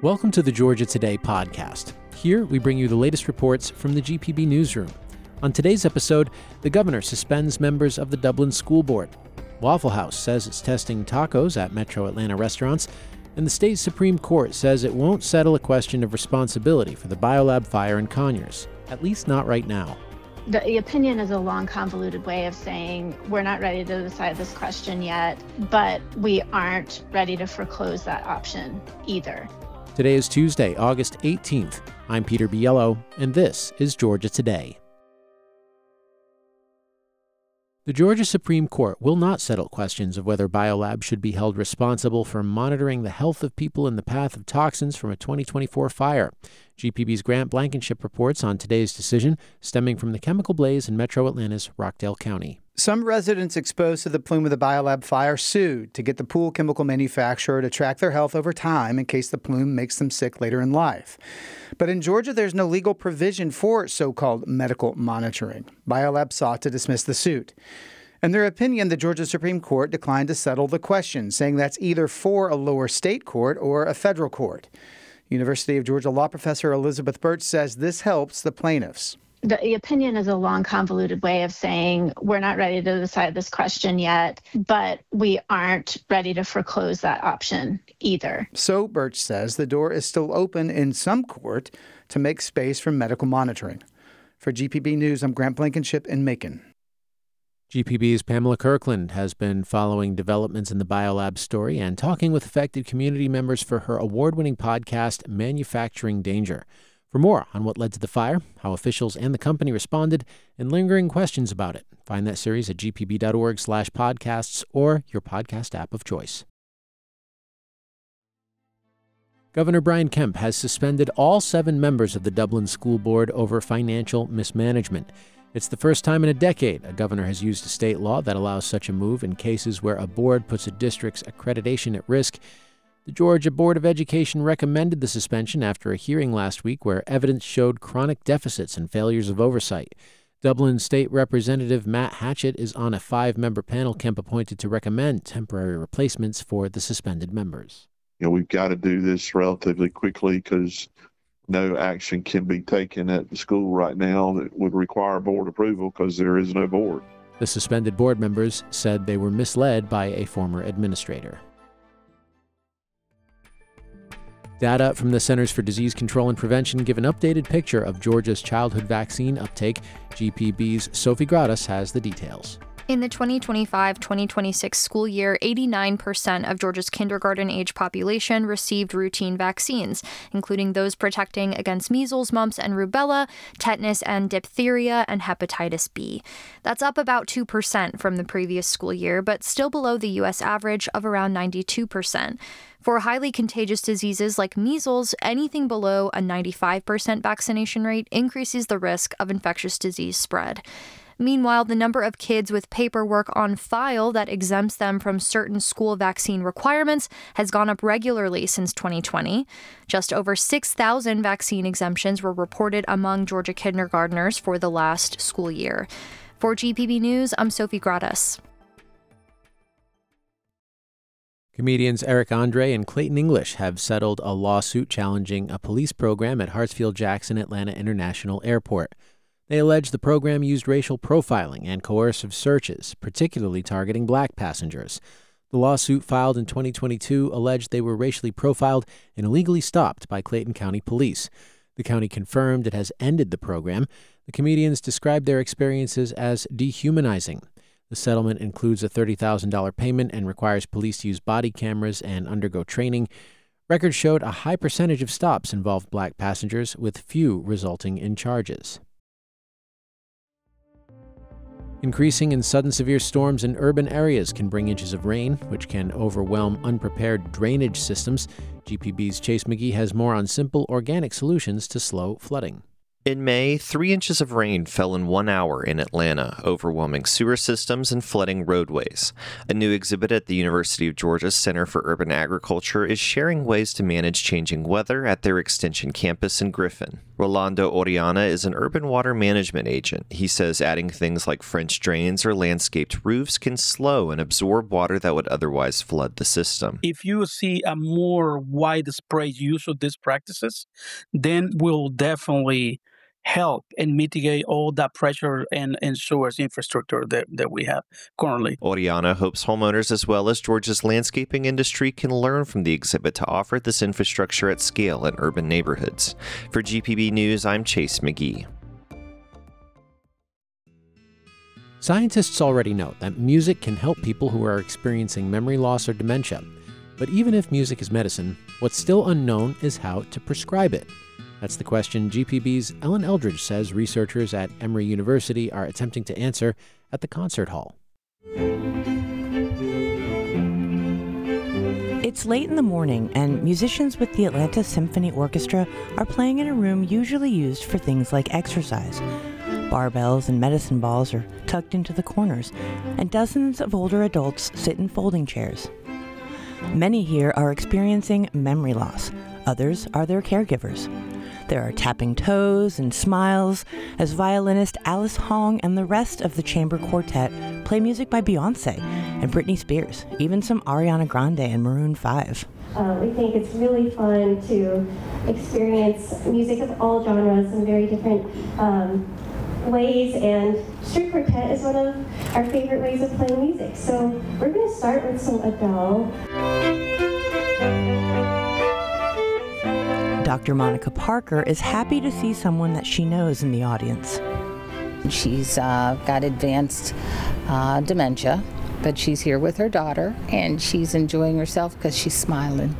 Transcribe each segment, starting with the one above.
Welcome to the Georgia Today podcast. Here, we bring you the latest reports from the GPB newsroom. On today's episode, the governor suspends members of the Dublin School Board. Waffle House says it's testing tacos at Metro Atlanta restaurants, and the state Supreme Court says it won't settle a question of responsibility for the Biolab fire in Conyers, at least not right now. The opinion is a long, convoluted way of saying we're not ready to decide this question yet, but we aren't ready to foreclose that option either. Today is Tuesday, August 18th. I'm Peter Biello, and this is Georgia Today. The Georgia Supreme Court will not settle questions of whether Biolab should be held responsible for monitoring the health of people in the path of toxins from a 2024 fire. GPB's Grant Blankenship reports on today's decision, stemming from the chemical blaze in Metro Atlanta's Rockdale County. Some residents exposed to the plume of the Biolab fire sued to get the pool chemical manufacturer to track their health over time in case the plume makes them sick later in life. But in Georgia, there's no legal provision for so-called medical monitoring. Biolab sought to dismiss the suit. In their opinion, the Georgia Supreme Court declined to settle the question, saying that's either for a lower state court or a federal court. University of Georgia law professor Elizabeth Birch says this helps the plaintiffs. The opinion is a long, convoluted way of saying we're not ready to decide this question yet, but we aren't ready to foreclose that option either. So, Birch says the door is still open in some court to make space for medical monitoring. For GPB News, I'm Grant Blankenship in Macon. GPB's Pamela Kirkland has been following developments in the Biolab story and talking with affected community members for her award-winning podcast, Manufacturing Danger. For more on what led to the fire, how officials and the company responded, and lingering questions about it, find that series at gpb.org/podcasts or your podcast app of choice. Governor Brian Kemp has suspended all 7 members of the Dublin School Board over financial mismanagement. It's the first time in a decade a governor has used a state law that allows such a move in cases where a board puts a district's accreditation at risk. The Georgia Board of Education recommended the suspension after a hearing last week where evidence showed chronic deficits and failures of oversight. Dublin State Representative Matt Hatchett is on a 5-member panel Kemp appointed to recommend temporary replacements for the suspended members. We've got to do this relatively quickly because no action can be taken at the school right now that would require board approval because there is no board. The suspended board members said they were misled by a former administrator. Data from the Centers for Disease Control and Prevention give an updated picture of Georgia's childhood vaccine uptake. GPB's Sophie Gradas has the details. In the 2025-2026 school year, 89% of Georgia's kindergarten-age population received routine vaccines, including those protecting against measles, mumps, and rubella, tetanus and diphtheria, and hepatitis B. That's up about 2% from the previous school year, but still below the U.S. average of around 92%. For highly contagious diseases like measles, anything below a 95% vaccination rate increases the risk of infectious disease spread. Meanwhile, the number of kids with paperwork on file that exempts them from certain school vaccine requirements has gone up regularly since 2020. Just over 6,000 vaccine exemptions were reported among Georgia kindergartners for the last school year. For GPB News, I'm Sophie Gradas. Comedians Eric Andre and Clayton English have settled a lawsuit challenging a police program at Hartsfield-Jackson Atlanta International Airport. They allege the program used racial profiling and coercive searches, particularly targeting black passengers. The lawsuit filed in 2022 alleged they were racially profiled and illegally stopped by Clayton County Police. The county confirmed it has ended the program. The comedians described their experiences as dehumanizing. The settlement includes a $30,000 payment and requires police to use body cameras and undergo training. Records showed a high percentage of stops involved black passengers, with few resulting in charges. Increasing and sudden severe storms in urban areas can bring inches of rain, which can overwhelm unprepared drainage systems. GPB's Chase McGee has more on simple organic solutions to slow flooding. In May, 3 inches of rain fell in 1 hour in Atlanta, overwhelming sewer systems and flooding roadways. A new exhibit at the University of Georgia's Center for Urban Agriculture is sharing ways to manage changing weather at their Extension campus in Griffin. Rolando Oriana is an urban water management agent. He says adding things like French drains or landscaped roofs can slow and absorb water that would otherwise flood the system. If you see a more widespread use of these practices, then we'll definitely help and mitigate all that pressure and sewers infrastructure that we have currently. Oriana hopes homeowners as well as Georgia's landscaping industry can learn from the exhibit to offer this infrastructure at scale in urban neighborhoods. For GPB News, I'm Chase McGee. Scientists already know that music can help people who are experiencing memory loss or dementia. But even if music is medicine, what's still unknown is how to prescribe it. That's the question GPB's Ellen Eldridge says researchers at Emory University are attempting to answer at the concert hall. It's late in the morning, and musicians with the Atlanta Symphony Orchestra are playing in a room usually used for things like exercise. Barbells and medicine balls are tucked into the corners, and dozens of older adults sit in folding chairs. Many here are experiencing memory loss. Others are their caregivers. There are tapping toes and smiles as violinist Alice Hong and the rest of the chamber quartet play music by Beyoncé and Britney Spears, even some Ariana Grande and Maroon 5. We think it's really fun to experience music of all genres in very different ways, and string quartet is one of our favorite ways of playing music. So we're going to start with some Adele. Dr. Monica Parker is happy to see someone that she knows in the audience. She's got advanced dementia, but she's here with her daughter, and she's enjoying herself because she's smiling.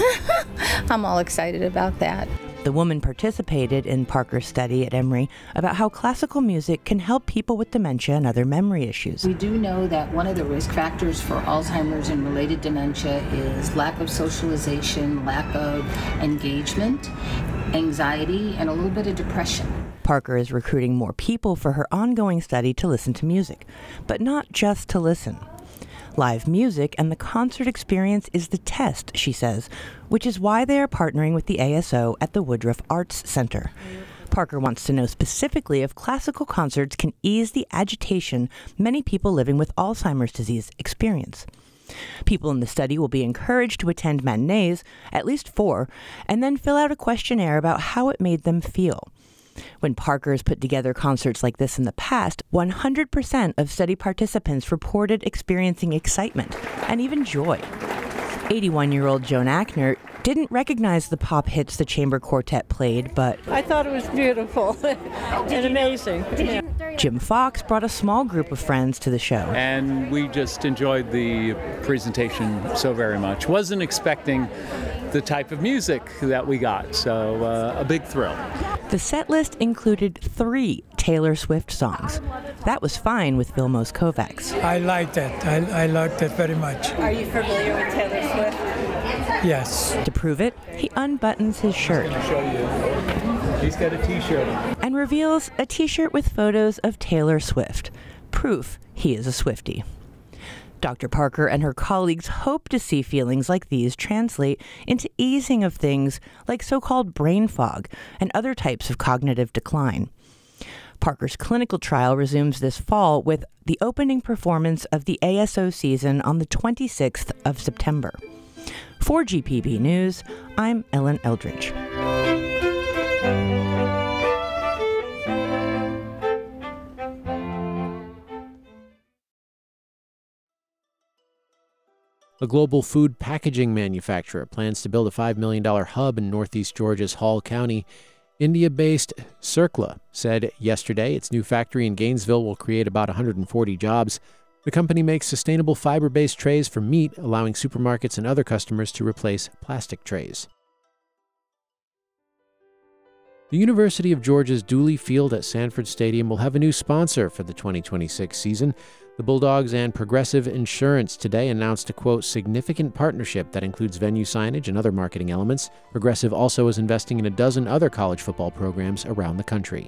I'm all excited about that. The woman participated in Parker's study at Emory about how classical music can help people with dementia and other memory issues. We do know that one of the risk factors for Alzheimer's and related dementia is lack of socialization, lack of engagement, anxiety, and a little bit of depression. Parker is recruiting more people for her ongoing study to listen to music, but not just to listen. Live music and the concert experience is the test, she says, which is why they are partnering with the ASO at the Woodruff Arts Center. Parker wants to know specifically if classical concerts can ease the agitation many people living with Alzheimer's disease experience. People in the study will be encouraged to attend matinees, at least 4, and then fill out a questionnaire about how it made them feel. When Parker has put together concerts like this in the past, 100% of study participants reported experiencing excitement and even joy. 81-year-old Joan Ackner didn't recognize the pop hits the chamber quartet played, but I thought it was beautiful and amazing. Jim Fox brought a small group of friends to the show. And we just enjoyed the presentation so very much. Wasn't expecting the type of music that we got, so a big thrill. The set list included 3 Taylor Swift songs. That was fine with Vilmos Kovacs. I liked it. I liked it very much. Are you familiar with Taylor Swift? Yes. To prove it, he unbuttons his shirt. I'll show you. He's got a t-shirt on. And reveals a t-shirt with photos of Taylor Swift. Proof he is a Swiftie. Dr. Parker and her colleagues hope to see feelings like these translate into easing of things like so-called brain fog and other types of cognitive decline. Parker's clinical trial resumes this fall with the opening performance of the ASO season on the 26th of September. For GPB News, I'm Ellen Eldridge. A global food packaging manufacturer plans to build a $5 million hub in northeast Georgia's Hall County. India-based Circla said yesterday its new factory in Gainesville will create about 140 jobs. The company makes sustainable fiber-based trays for meat, allowing supermarkets and other customers to replace plastic trays. The University of Georgia's Dooley Field at Sanford Stadium will have a new sponsor for the 2026 season. The Bulldogs and Progressive Insurance today announced a, quote, significant partnership that includes venue signage and other marketing elements. Progressive also is investing in a dozen other college football programs around the country.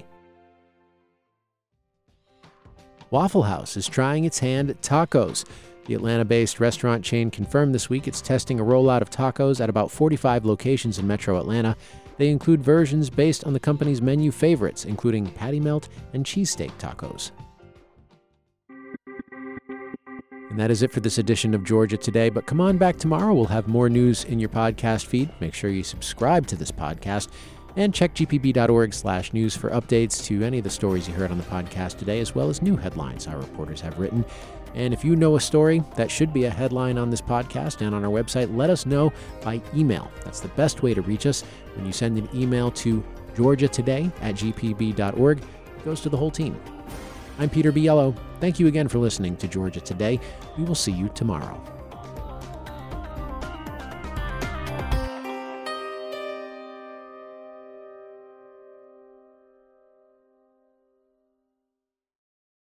Waffle House is trying its hand at tacos. The Atlanta-based restaurant chain confirmed this week it's testing a rollout of tacos at about 45 locations in Metro Atlanta. They include versions based on the company's menu favorites, including patty melt and cheesesteak tacos. And that is it for this edition of Georgia Today, but come on back tomorrow. We'll have more news in your podcast feed. Make sure you subscribe to this podcast and check gpb.org/news for updates to any of the stories you heard on the podcast today, as well as new headlines our reporters have written. And if you know a story that should be a headline on this podcast and on our website, let us know by email. That's the best way to reach us. When you send an email to georgiatoday@gpb.org, it goes to the whole team. I'm Peter Biello. Thank you again for listening to Georgia Today. We will see you tomorrow.